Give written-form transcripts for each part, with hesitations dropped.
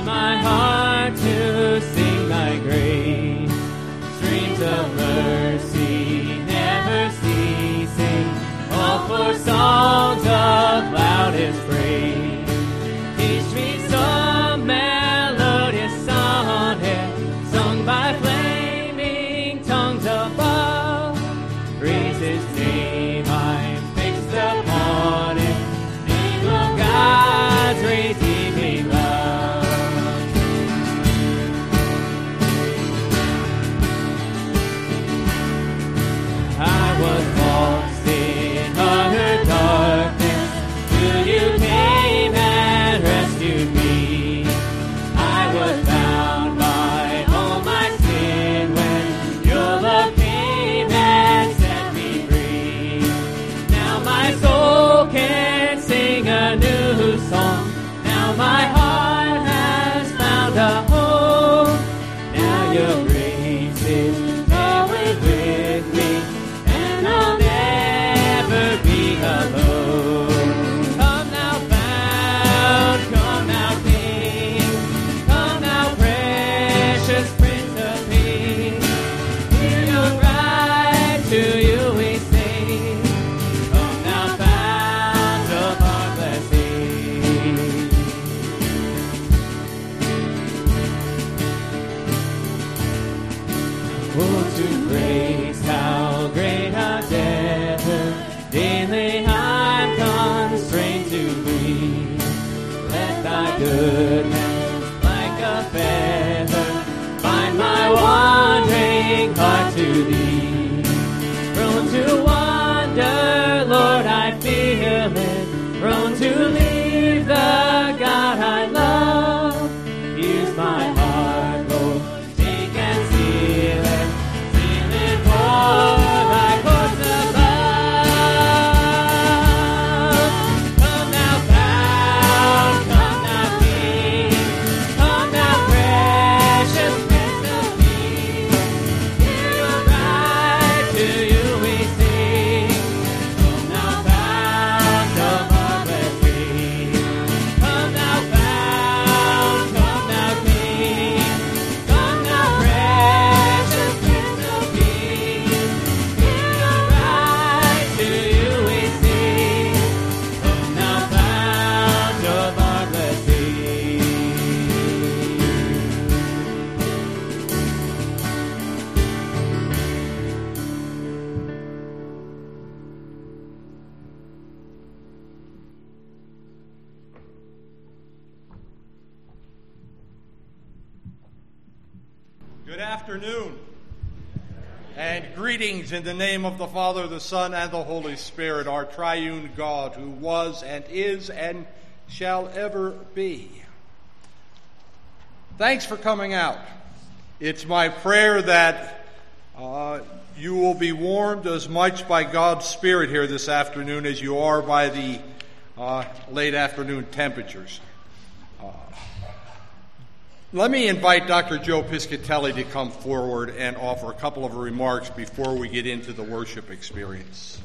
my heart to sing thy grace. Streams of mercy never ceasing, all for songs of loudest praise. Teach me some melodious sonnet, sung by flaming tongues above. Praise his name, I'm fixed upon it, name of God's redeeming love. I was lost in utter darkness, till you came and rescued me. I was bound by all my sin when your love came and set me free. Now my soul can sing a new song. Now my heart has found a home. Now your grace is always with me, and I'll never be alone. Come now, found, come now, King, come now, precious Prince of Peace. Hear your cry, to you we sing. Come now, fount of our blessing. Oh, to grace, how great a debtor, daily I'm constrained to be. Let thy goodness, like a feather, bind my wandering heart to thee. Prone to wander, Lord, I feel it, prone to leave the God I love. Use my heart, Lord, take and seal it for thy courts above. Come now, found, come now, King, come now, precious Prince of Peace. Hear your cry, to you we sing. Come now, found of our blessing. Come now, found, come now, King, come now, precious Prince of Peace. Hear your cry, to you we sing. Come now, found of our blessing. Good afternoon, and greetings in the name of the Father, the Son, and the Holy Spirit, our triune God, who was and is and shall ever be. Thanks for coming out. It's my prayer that you will be warmed as much by God's Spirit here this afternoon as you are by the late afternoon temperatures. Let me invite Dr. Joe Piscatelli to come forward and offer a couple of remarks before we get into the worship experience.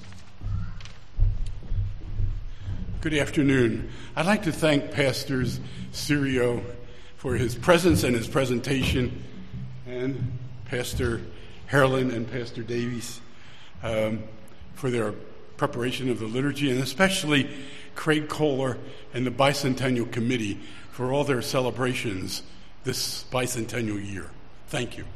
Good afternoon. I'd like to thank Pastors Sirio for his presence and his presentation, and Pastor Harlan and Pastor Davies for their preparation of the liturgy, and especially Craig Kohler and the Bicentennial Committee for all their celebrations this bicentennial year. Thank you.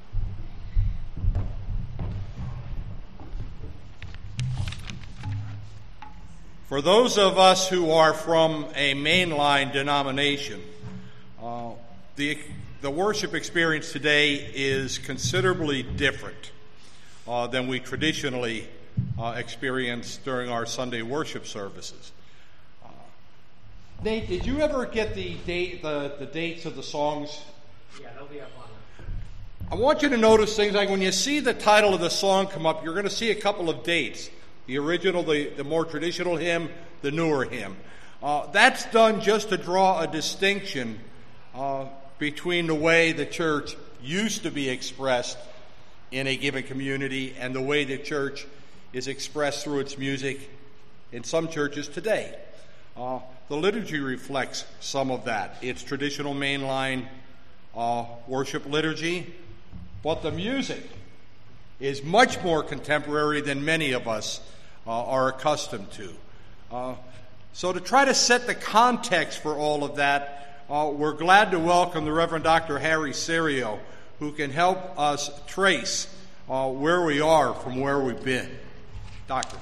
For those of us who are from a mainline denomination, the worship experience today is considerably different than we traditionally experience during our Sunday worship services. Nate, did you ever get the dates of the songs? Yeah, they'll be up on I want you to notice things like when you see the title of the song come up, you're going to see a couple of dates. The original, the more traditional hymn, the newer hymn. That's done just to draw a distinction between the way the church used to be expressed in a given community and the way the church is expressed through its music in some churches today. The liturgy reflects some of that. It's traditional mainline worship liturgy, but the music is much more contemporary than many of us are accustomed to. So to try to set the context for all of that, we're glad to welcome the Reverend Dr. Harry Serio, who can help us trace where we are from where we've been. Doctor.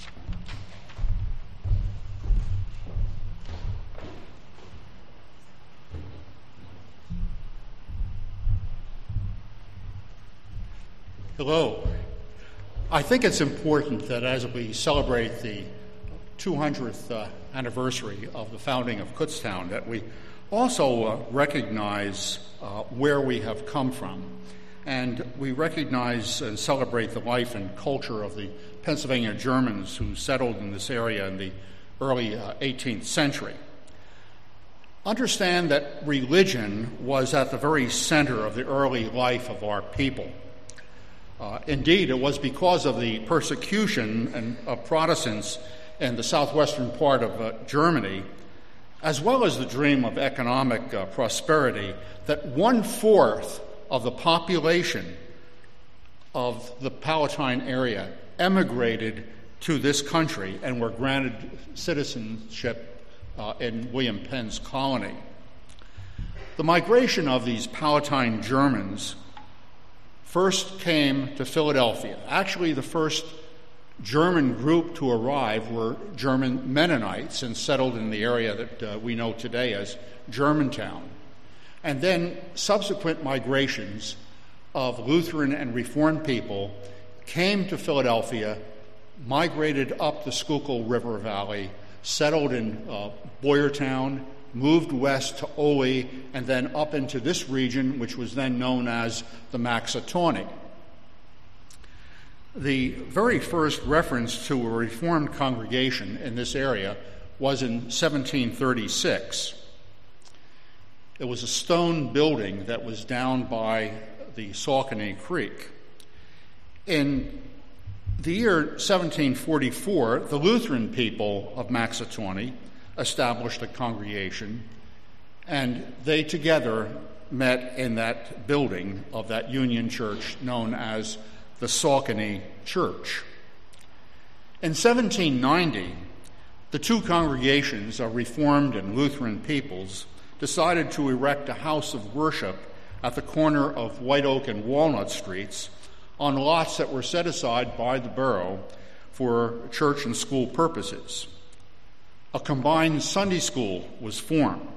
Hello. I think it's important that as we celebrate the 200th anniversary of the founding of Kutztown, that we also recognize where we have come from. And we recognize and celebrate the life and culture of the Pennsylvania Germans who settled in this area in the early 18th century. Understand that religion was at the very center of the early life of our people. Indeed, it was because of the persecution of Protestants in the southwestern part of Germany, as well as the dream of economic prosperity, that 1/4 of the population of the Palatine area emigrated to this country and were granted citizenship in William Penn's colony. The migration of these Palatine Germans first came to Philadelphia. Actually, the first German group to arrive were German Mennonites and settled in the area that we know today as Germantown. And then subsequent migrations of Lutheran and Reformed people came to Philadelphia, migrated up the Schuylkill River Valley, settled in Boyertown, moved west to Ole, and then up into this region, which was then known as the Maxatawny. The very first reference to a Reformed congregation in this area was in 1736. It was a stone building that was down by the Saucony Creek. In the year 1744, the Lutheran people of Maxatawny established a congregation, and they together met in that building of that Union Church known as the Saucony Church. In 1790, the two congregations of Reformed and Lutheran peoples decided to erect a house of worship at the corner of White Oak and Walnut Streets on lots that were set aside by the borough for church and school purposes. A combined Sunday school was formed.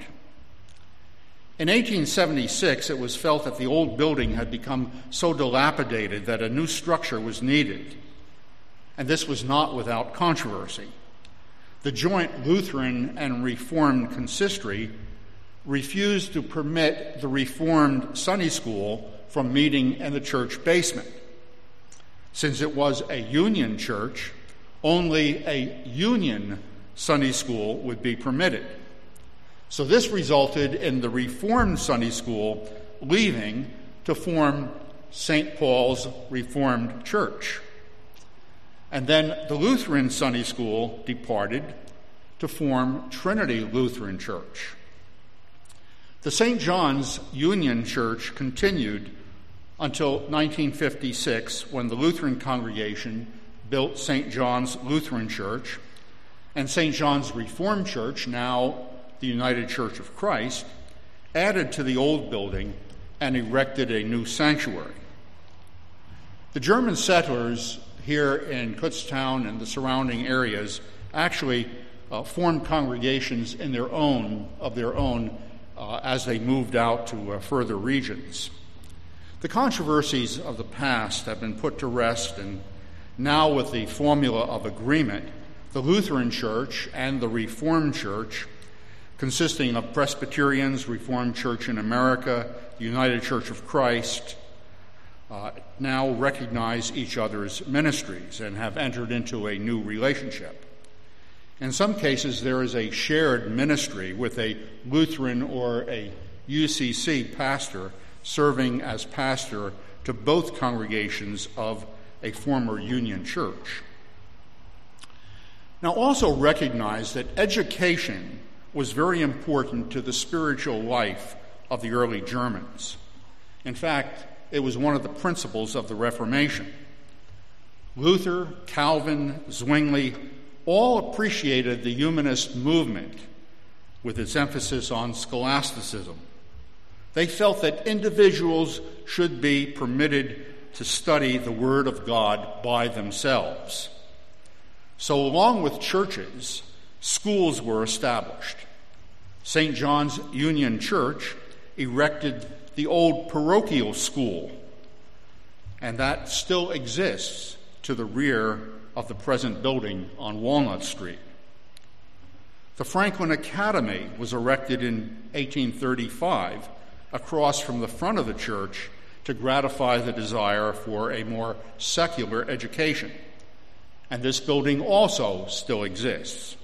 In 1876, it was felt that the old building had become so dilapidated that a new structure was needed, and this was not without controversy. The joint Lutheran and Reformed consistory refused to permit the Reformed Sunday school from meeting in the church basement. Since it was a Union church, only a Union Sunday school would be permitted. So this resulted in the Reformed Sunday school leaving to form St. Paul's Reformed Church. And then the Lutheran Sunday school departed to form Trinity Lutheran Church. The St. John's Union Church continued until 1956, when the Lutheran congregation built St. John's Lutheran Church, and St. John's Reformed Church, now the United Church of Christ, added to the old building and erected a new sanctuary. The German settlers here in Kutztown and the surrounding areas actually formed congregations of their own as they moved out to further regions. The controversies of the past have been put to rest, and now with the formula of agreement, the Lutheran Church and the Reformed Church, consisting of Presbyterians, Reformed Church in America, the United Church of Christ, now recognize each other's ministries and have entered into a new relationship. In some cases, there is a shared ministry with a Lutheran or a UCC pastor serving as pastor to both congregations of a former Union church. Now, also recognize that education was very important to the spiritual life of the early Germans. In fact, it was one of the principles of the Reformation. Luther, Calvin, Zwingli all appreciated the humanist movement with its emphasis on scholasticism. They felt that individuals should be permitted to study the Word of God by themselves. So along with churches, schools were established. St. John's Union Church erected the old parochial school, and that still exists to the rear of the present building on Walnut Street. The Franklin Academy was erected in 1835 across from the front of the church to gratify the desire for a more secular education, and this building also still exists.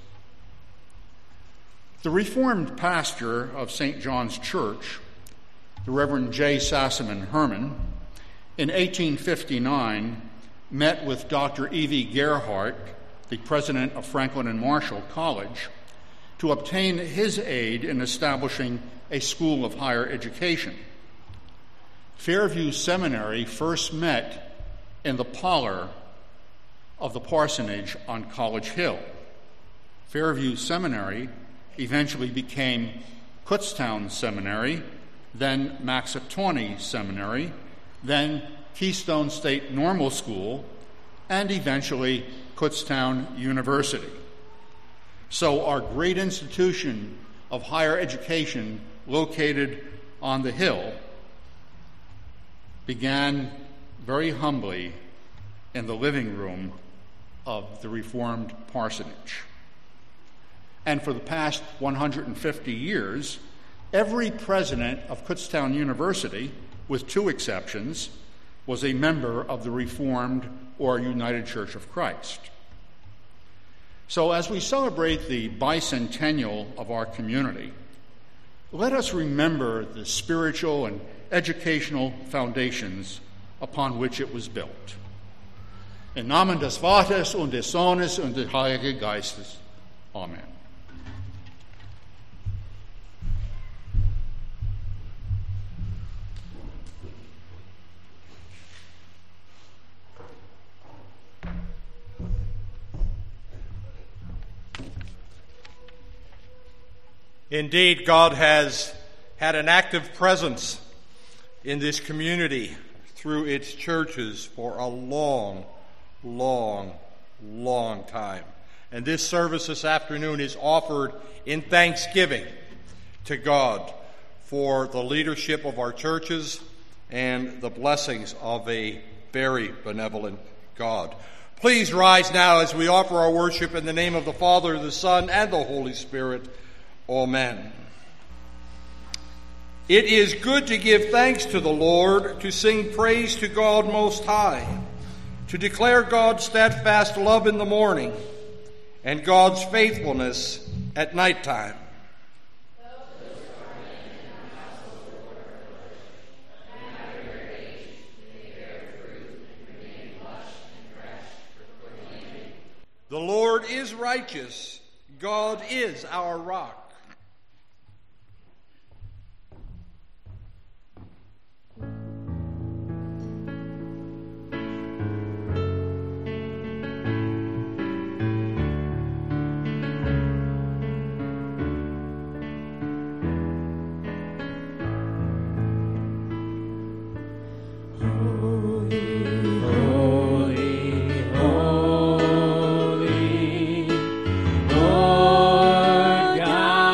The Reformed pastor of St. John's Church, the Reverend J. Sassaman Herman, in 1859 met with Dr. E.V. Gerhardt, the president of Franklin and Marshall College, to obtain his aid in establishing a school of higher education. Fairview Seminary first met in the parlor of the parsonage on College Hill. Fairview Seminary eventually became Kutztown Seminary, then Maxatawny Seminary, then Keystone State Normal School, and eventually Kutztown University. So our great institution of higher education located on the hill began very humbly in the living room of the Reformed parsonage. And for the past 150 years, every president of Kutztown University, with two exceptions, was a member of the Reformed or United Church of Christ. So as we celebrate the bicentennial of our community, let us remember the spiritual and educational foundations upon which it was built. Im Namen des Vaters und des Sohnes und des Heiligen Geistes. Amen. Indeed, God has had an active presence in this community through its churches for a long time. And this service this afternoon is offered in thanksgiving to God for the leadership of our churches and the blessings of a very benevolent God. Please rise now as we offer our worship in the name of the Father, the Son, and the Holy Spirit. Amen. It is good to give thanks to the Lord, to sing praise to God Most High, to declare God's steadfast love in the morning and God's faithfulness at nighttime. The Lord is righteous. God is our rock. Lord God.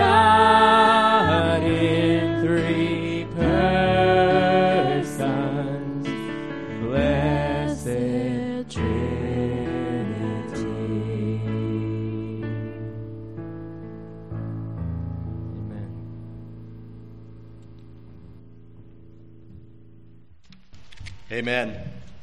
God in three persons, blessed Trinity. Amen. Amen.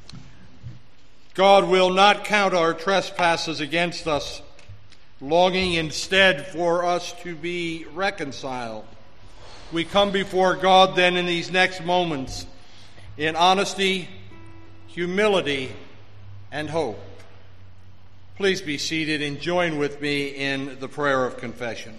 God will not count our trespasses against us, longing instead for us to be reconciled. We come before God then in these next moments in honesty, humility, and hope. Please be seated and join with me in the prayer of confession.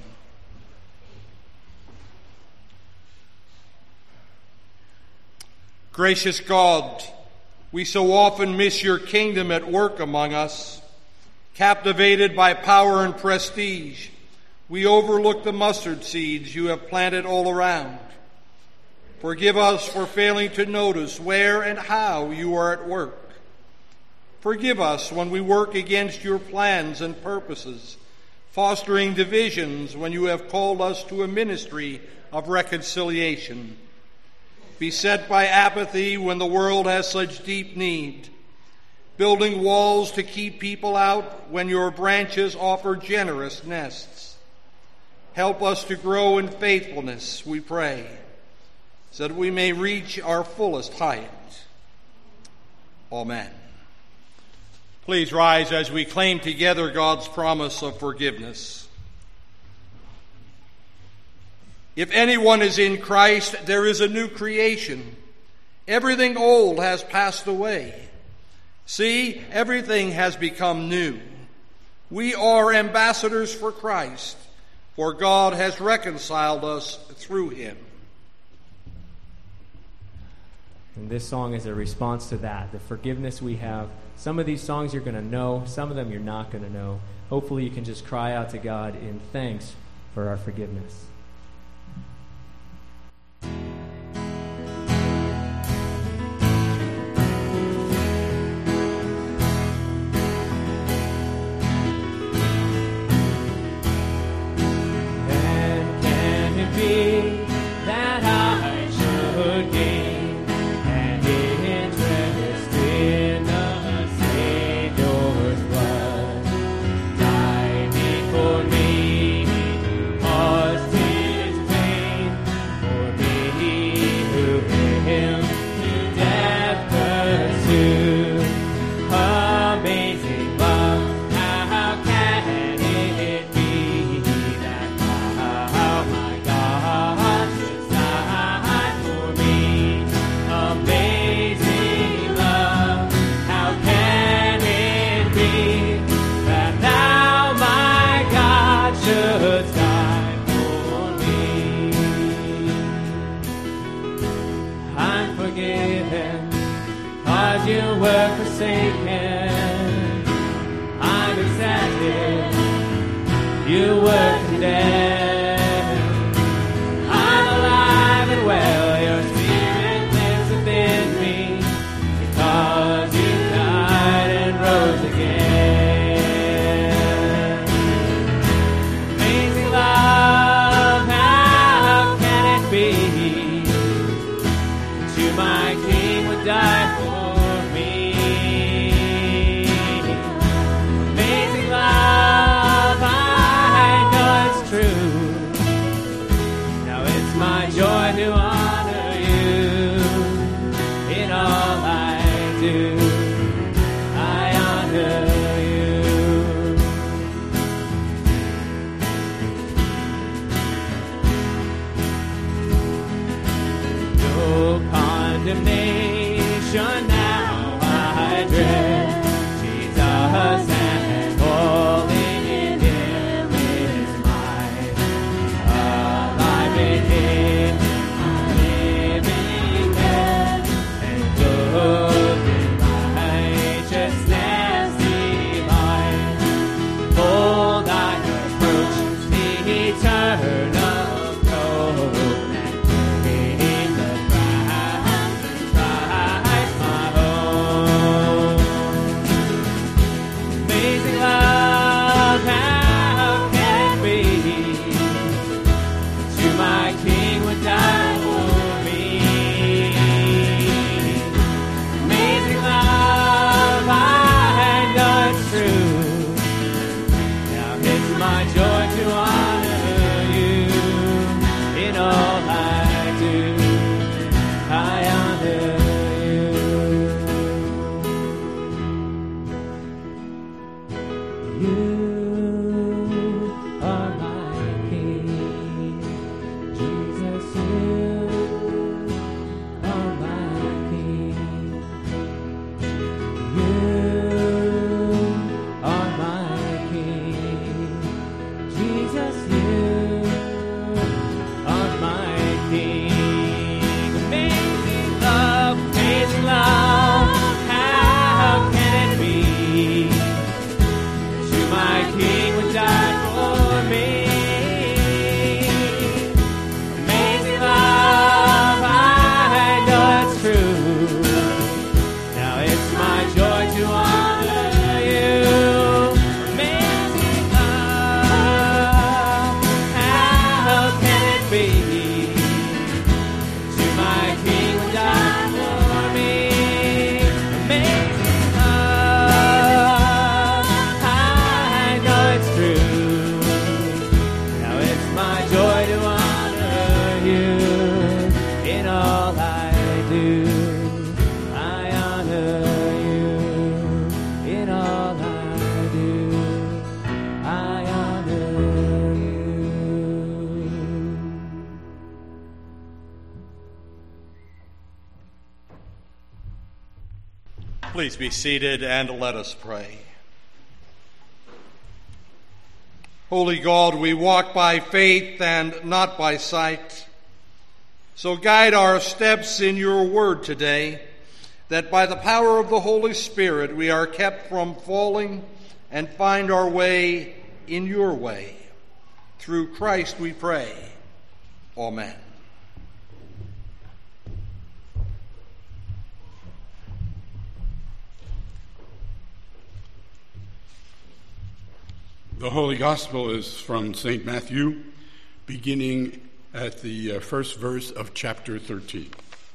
Gracious God, we so often miss your kingdom at work among us. Captivated by power and prestige, we overlook the mustard seeds you have planted all around. Forgive us for failing to notice where and how you are at work. Forgive us when we work against your plans and purposes, fostering divisions when you have called us to a ministry of reconciliation. Beset by apathy when the world has such deep need, building walls to keep people out when your branches offer generous nests. Help us to grow in faithfulness, we pray, so that we may reach our fullest height. Amen. Please rise as we claim together God's promise of forgiveness. If anyone is in Christ, there is a new creation. Everything old has passed away. See, everything has become new. We are ambassadors for Christ, for God has reconciled us through him. And this song is a response to that, the forgiveness we have. Some of these songs you're going to know, some of them you're not going to know. Hopefully you can just cry out to God in thanks for our forgiveness. That I should gain an interest in the Savior's blood. Died for me who caused his pain, for me who him to death pursued. Amazing love, how can it be that my God should die for me? Amazing love, how can it be that thou, my God, should die for me? I'm forgiven, 'cause you were forsaken. I'm accepted, you were condemned. I'm alive and well, your spirit lives within me, because you died and rose again. Amazing love, how can it be that you, my King, would die for me? Amazing love, I know it's true. Now it's my joy to honor you in all I do. I honor you. No condemnation now I dread. Jesus and holy in him is mine. Alive in him, I'm living dead, and clothed in righteousness divine. Behold, I approach the eternal throne, and in the crown Christ my Please be seated and let us pray. Holy God, we walk by faith and not by sight. So guide our steps in your word today, that by the power of the Holy Spirit we are kept from falling and find our way in your way. Through Christ we pray. Amen. The Holy Gospel is from St. Matthew, beginning at the first verse of chapter 13.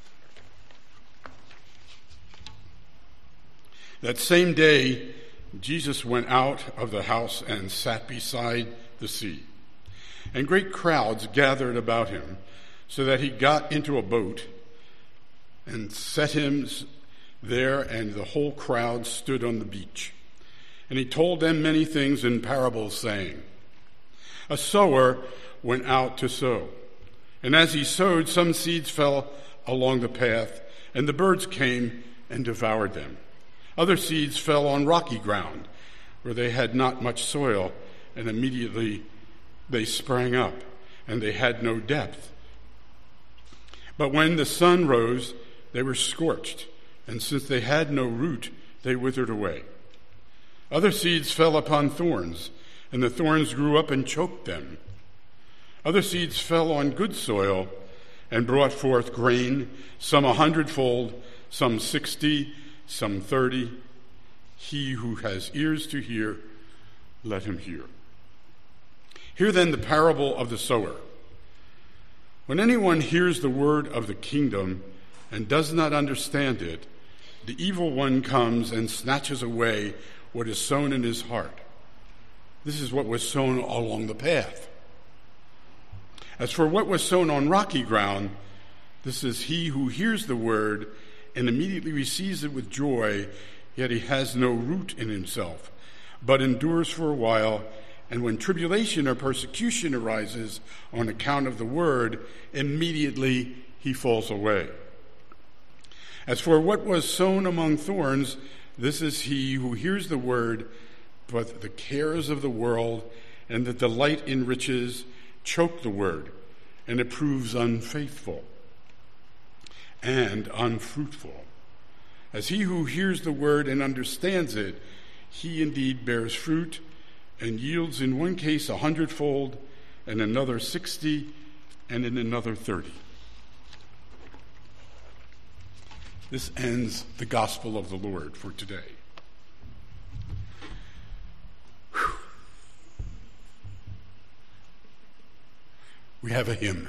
That same day, Jesus went out of the house and sat beside the sea. And great crowds gathered about him, so that he got into a boat and set him there, and the whole crowd stood on the beach. And he told them many things in parables, saying, A sower went out to sow. And as he sowed, some seeds fell along the path, and the birds came and devoured them. Other seeds fell on rocky ground, where they had not much soil, and immediately they sprang up, and they had no depth. But when the sun rose, they were scorched, and since they had no root, they withered away. Other seeds fell upon thorns, and the thorns grew up and choked them. Other seeds fell on good soil and brought forth grain, some 100-fold, some 60, some 30. He who has ears to hear, let him hear. Hear then the parable of the sower. When anyone hears the word of the kingdom and does not understand it, the evil one comes and snatches away what is sown in his heart. This is what was sown along the path. As for what was sown on rocky ground, this is he who hears the word and immediately receives it with joy, yet he has no root in himself, but endures for a while, and when tribulation or persecution arises on account of the word, immediately he falls away. As for what was sown among thorns, this is he who hears the word, but the cares of the world and the delight in riches choke the word, and it proves unfaithful and unfruitful. As he who hears the word and understands it, he indeed bears fruit and yields in one case 100-fold, and another 60, and in another 30. This ends the gospel of the Lord for today. Whew. We have a hymn.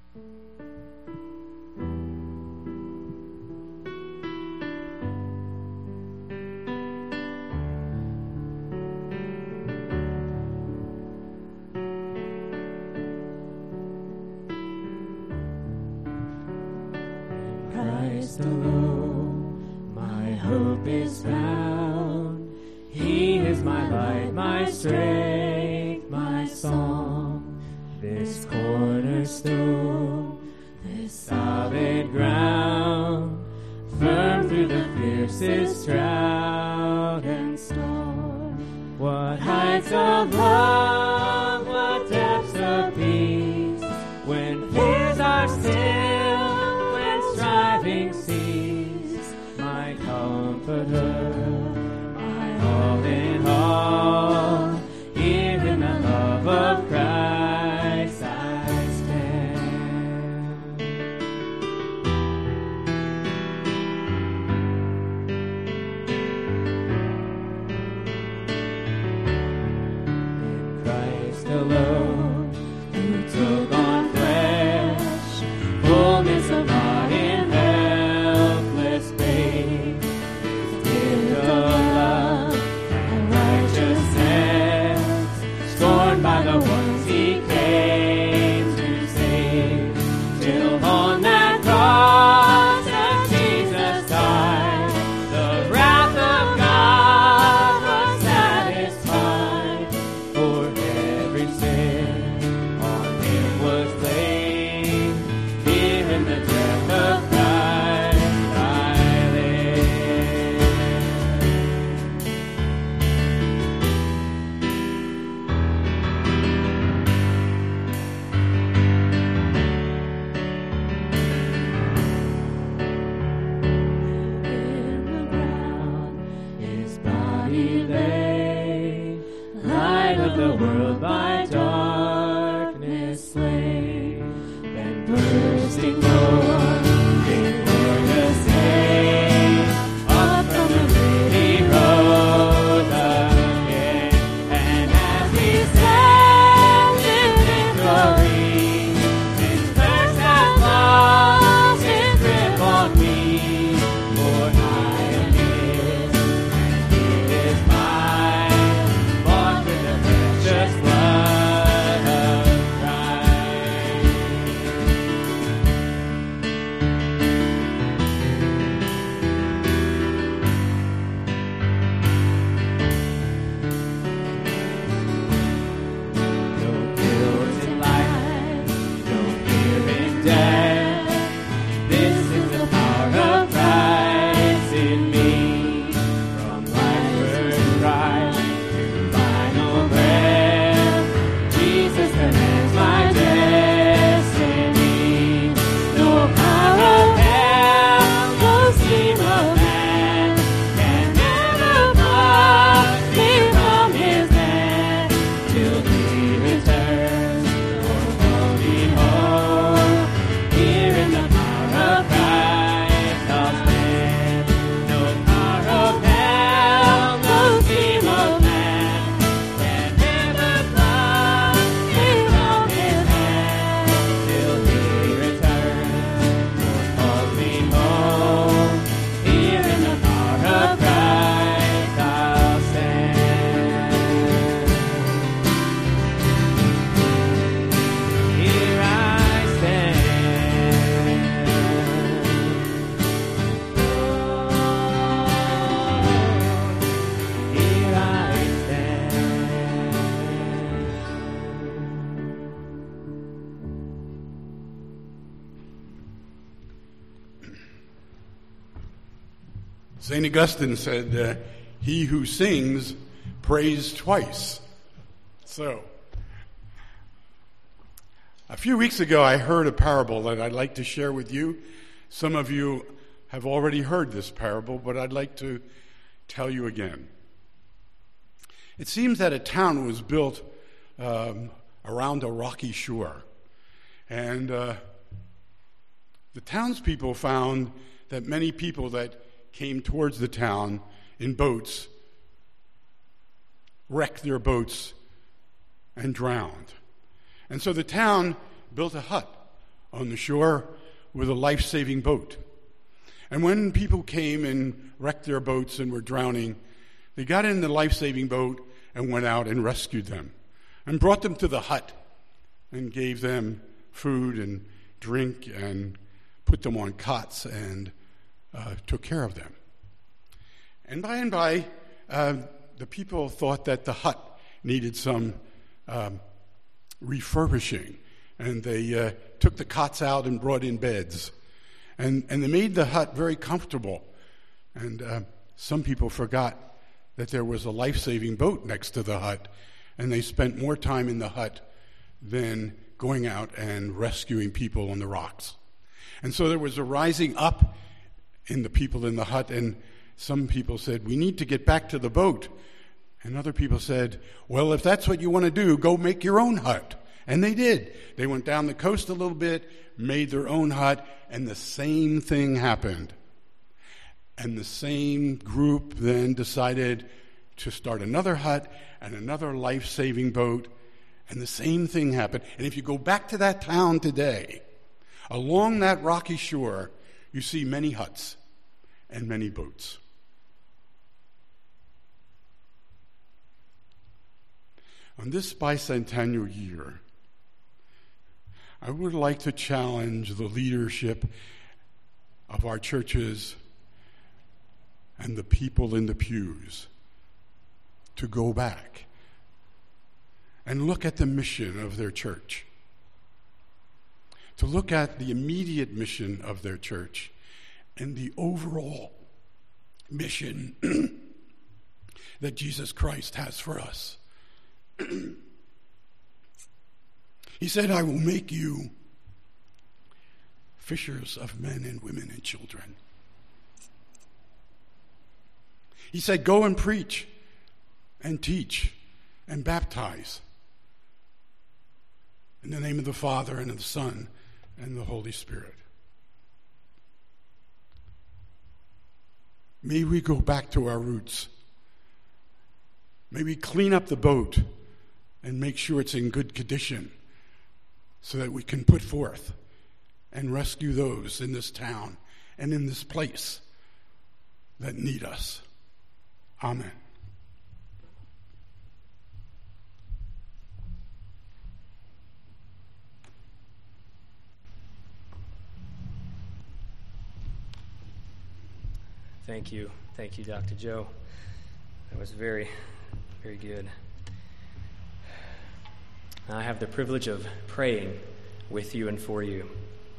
Christ alone, my hope is found. He is my light, my strength, my song. This cornerstone, this solid ground, firm through the fiercest drought and storm. What heights of love, what depths of peace, when fears are still, when striving cease, my comforter, my all in all, here in the love of Christ I stand. In Christ alone, who took on flesh, fullness of God in helpless babe, gift St. Augustine said, he who sings prays twice. So, a few weeks ago I heard a parable that I'd like to share with you. Some of you have already heard this parable, but I'd like to tell you again. It seems that a town was built around a rocky shore. And the townspeople found that many people that came towards the town in boats wrecked their boats and drowned. And so the town built a hut on the shore with a life-saving boat. And when people came and wrecked their boats and were drowning, they got in the life-saving boat and went out and rescued them and brought them to the hut and gave them food and drink and put them on cots and took care of them. And by, the people thought that the hut needed some refurbishing, and they took the cots out and brought in beds. And they made the hut very comfortable. And some people forgot that there was a life-saving boat next to the hut, and they spent more time in the hut than going out and rescuing people on the rocks. And so there was a rising up in the people in the hut, and some people said, we need to get back to the boat. And other people said, well, if that's what you want to do, go make your own hut. And they did. They went down the coast a little bit, made their own hut, and the same thing happened. And the same group then decided to start another hut and another life-saving boat, and the same thing happened. And if you go back to that town today, along that rocky shore, you see many huts and many boats. On this bicentennial year, I would like to challenge the leadership of our churches and the people in the pews to go back and look at the mission of their church, to look at the immediate mission of their church and the overall mission that Jesus Christ has for us. He said, I will make you fishers of men and women and children. He said, go and preach and teach and baptize in the name of the Father and of the Son and the Holy Spirit. May we go back to our roots. May we clean up the boat and make sure it's in good condition so that we can put forth and rescue those in this town and in this place that need us. Amen. Thank you. Thank you, Dr. Joe. That was very, very good. I have the privilege of praying with you and for you.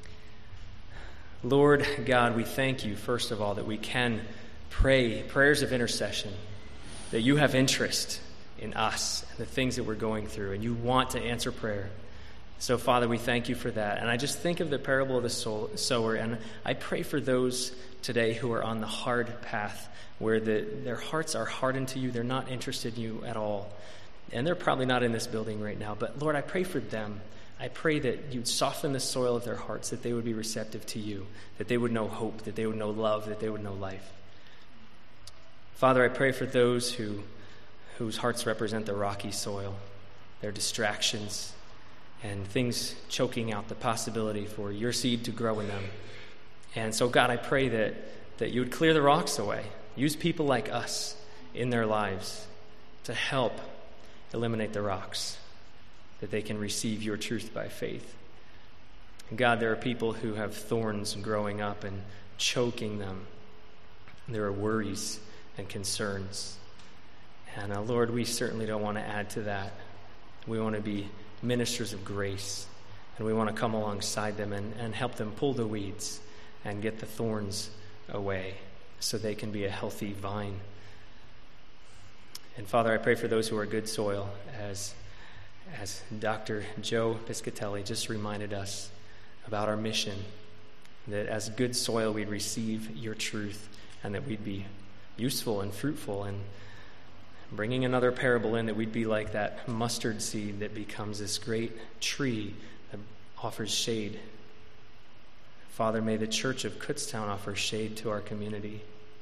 Lord God, we thank you, first of all, that we can pray prayers of intercession, that you have interest in us and the things that we're going through, and you want to answer prayer. So, Father, we thank you for that. And I just think of the parable of the sower, and I pray for those today who are on the hard path, where their hearts are hardened to you. They're not interested in you at all. And they're probably not in this building right now. But, Lord, I pray for them. I pray that you'd soften the soil of their hearts, that they would be receptive to you, that they would know hope, that they would know love, that they would know life. Father, I pray for those whose hearts represent the rocky soil, their distractions, and things choking out the possibility for your seed to grow in them. And so, God, I pray that you would clear the rocks away. Use people like us in their lives to help eliminate the rocks, that they can receive your truth by faith. And God, there are people who have thorns growing up and choking them. There are worries and concerns. And Lord, we certainly don't want to add to that. We want to be ministers of grace, and we want to come alongside them and help them pull the weeds and get the thorns away. so they can be a healthy vine. And Father, I pray for those who are good soil, as Dr. Joe Piscatelli just reminded us about our mission, that as good soil we'd receive your truth and that we'd be useful and fruitful, and bringing another parable in, that we'd be like that mustard seed that becomes this great tree that offers shade. Father, may the Church of Kutztown offer shade to our community.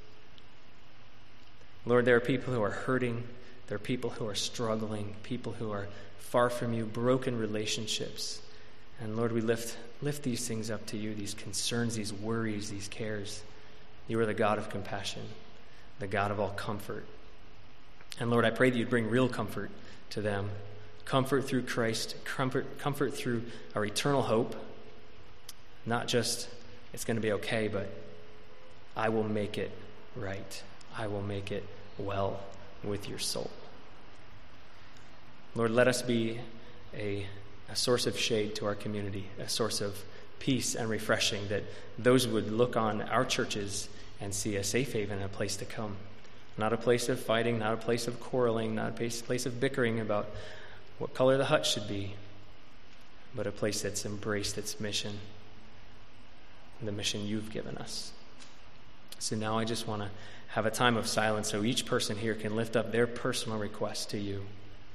Lord, there are people who are hurting. There are people who are struggling, people who are far from you, broken relationships. And Lord, we lift these things up to you, these concerns, these worries, these cares. You are the God of compassion, the God of all comfort. And Lord, I pray that you'd bring real comfort to them. Comfort through Christ, comfort through our eternal hope. Not just, it's going to be okay, but I will make it right. I will make it well with your soul. Lord, let us be a source of shade to our community, a source of peace and refreshing, that those would look on our churches and see a safe haven, a place to come. Not a place of fighting, not a place of quarreling, not a place of bickering about what color the hut should be, but a place that's embraced its mission, the mission you've given us. So now I just want to have a time of silence so each person here can lift up their personal request to you.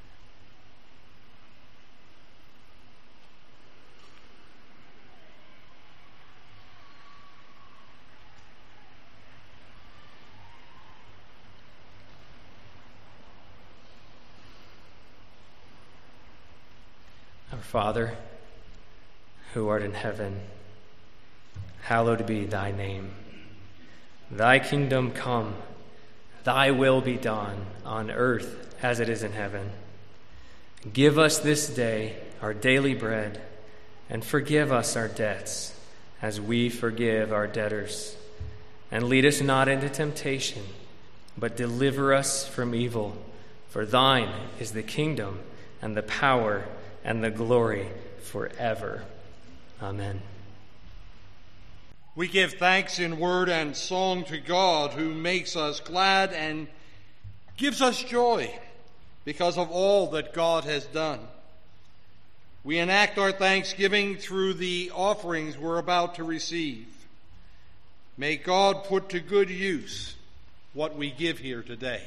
Our Father, who art in heaven, hallowed be thy name. Thy kingdom come, thy will be done on earth as it is in heaven. Give us this day our daily bread, and forgive us our debts as we forgive our debtors. And lead us not into temptation, but deliver us from evil. For thine is the kingdom and the power and the glory forever. Amen. We give thanks in word and song to God, who makes us glad and gives us joy because of all that God has done. We enact our thanksgiving through the offerings we're about to receive. May God put to good use what we give here today.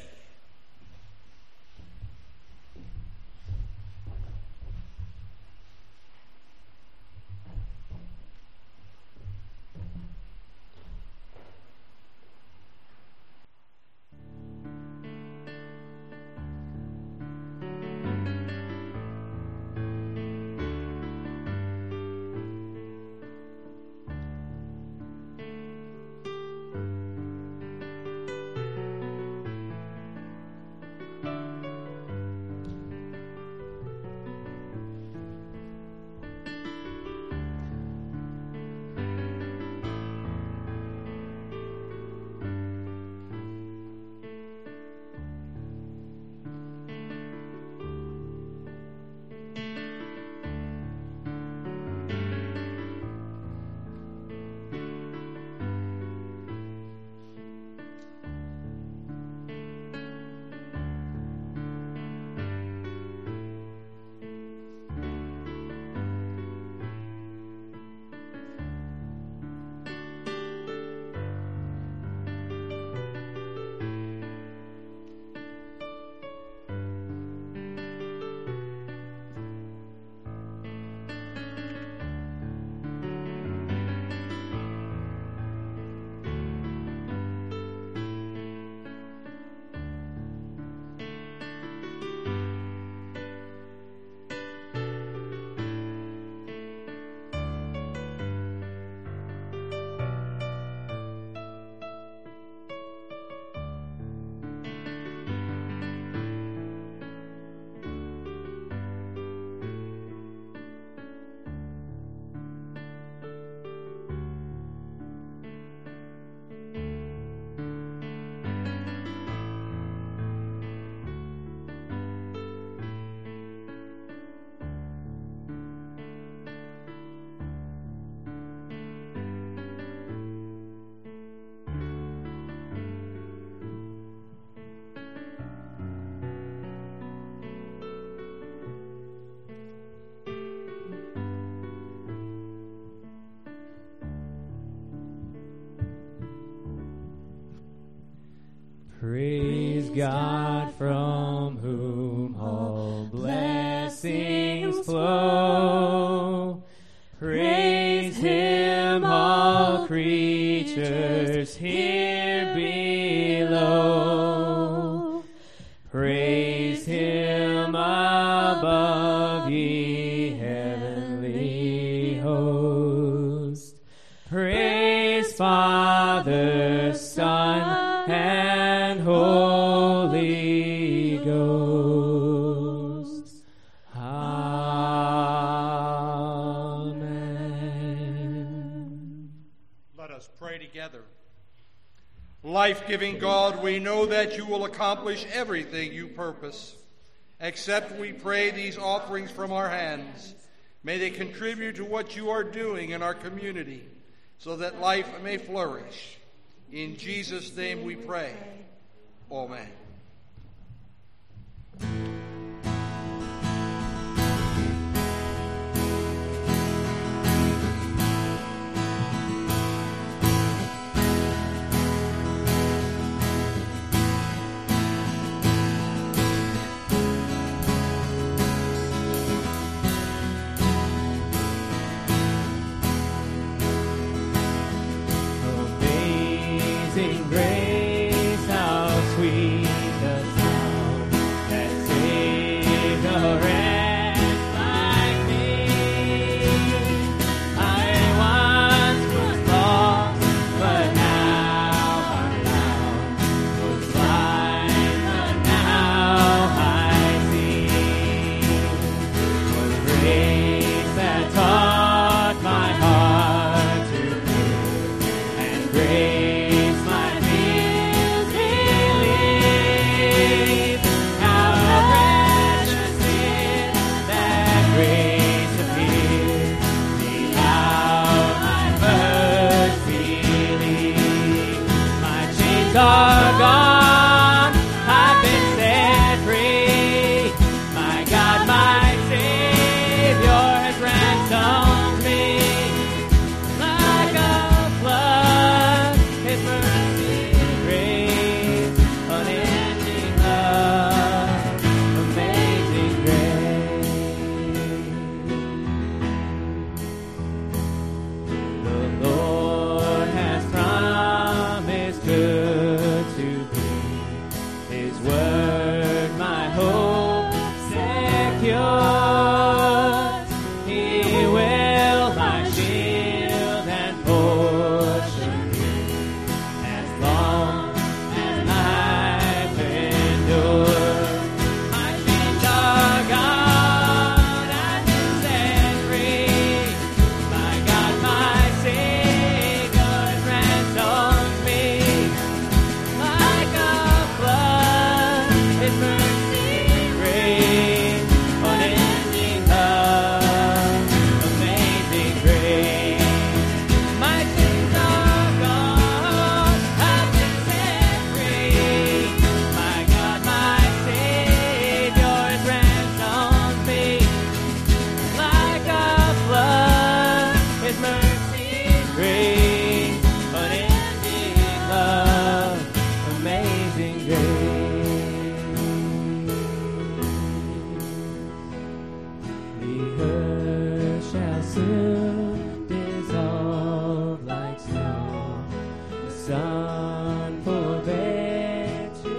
Praise God from whom all blessings flow. Praise Him, all creatures here below. Praise Him above, ye heavenly hosts. Praise Father, Son, and Holy Ghost. Amen. Let us pray together. Life-giving God, we know that you will accomplish everything you purpose. Accept, we pray, these offerings from our hands. May they contribute to what you are doing in our community, so that life may flourish. In Jesus' name we pray. Amen. Amazing grace, how sweet the sound that saved a wretch like me. I once was lost, but now I'm found. Was blind, but now I see. Was grace that taught my heart to live, and grace my fears relieve. How precious did that grace appear, the hour I first believed. My chains are gone, I've been set free. My God, my Savior has ransomed me. Like a flood, His mercy, grace, unending love, amazing grace. The Lord has promised good to be. His word, my hope secures. He will my shield and portion be, as long as life endures. My chains are gone, I've been set free. My God, my Savior has ransomed me. Like a flood, His mercy, grace, unending love, amazing grace. My sins are gone, I've been set free. My God, my Savior has ransomed me. Like a flood, His mercy, grace, unending love, amazing grace. The earth shall soon dissolve like snow. The sun forbear to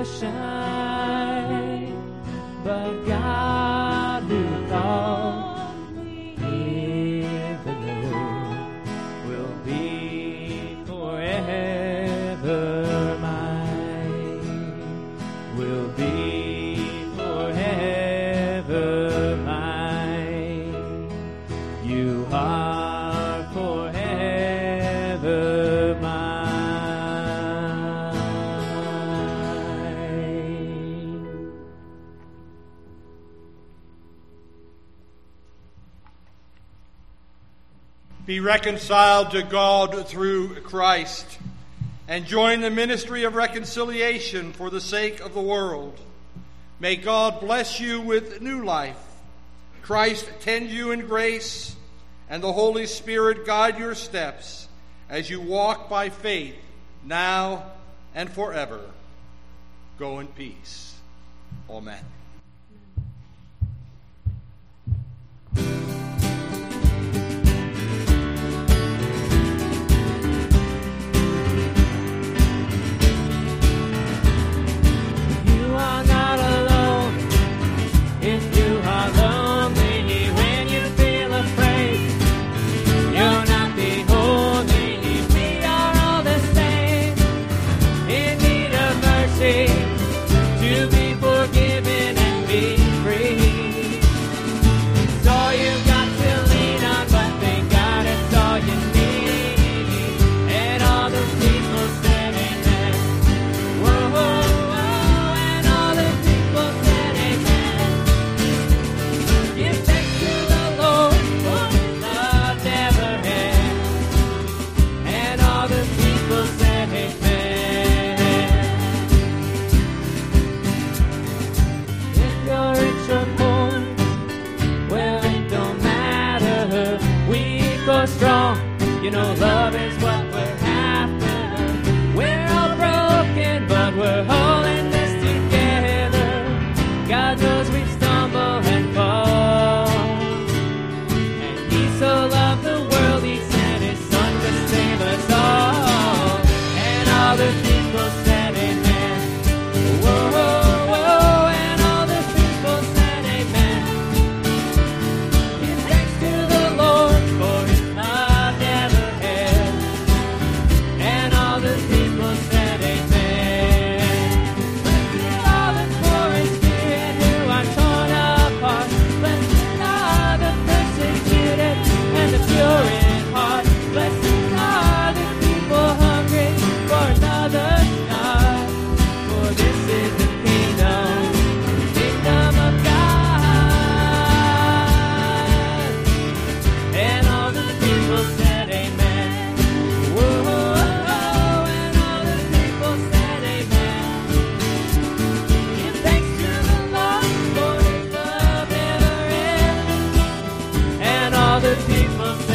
shine, but God who called me here below will be forever mine. Will be forever mine. You are forever mine. Be reconciled to God through Christ, and join the ministry of reconciliation for the sake of the world. May God bless you with new life. Christ tend you in grace, and the Holy Spirit guide your steps as you walk by faith now and forever. Go in peace. Amen. You are not alone. If you are lonely, when you feel afraid, you're not the only. We are all the same, in need of mercy, to be forgiven and be free. It's all you've got to lean on, but thank God it's all you need. And all the people said amen. Whoa, whoa, whoa, and all the people said amen. Give thanks to the Lord, for his love never ends. And all the people said amen. If you're rich or poor, well, it don't matter. Weak or strong, you know love is what we're after. We're all broken, but we're all in this together. God knows we stumble and fall, and he so loved the world, he sent his son to save us all. And all the people said amen. Whoa, whoa, whoa, and all the people said amen. Give thanks to the Lord, for his love never ends. And all the people said amen. Blessed are the poor in spirit who are torn apart. Blessed are the persecuted and the pure in heart. Blessed are the people hungry for another God. For this is the kingdom of God. And all the people said amen. Whoa, whoa, whoa, and all the people said amen. Give thanks to the Lord, for his love never ends. And all the people said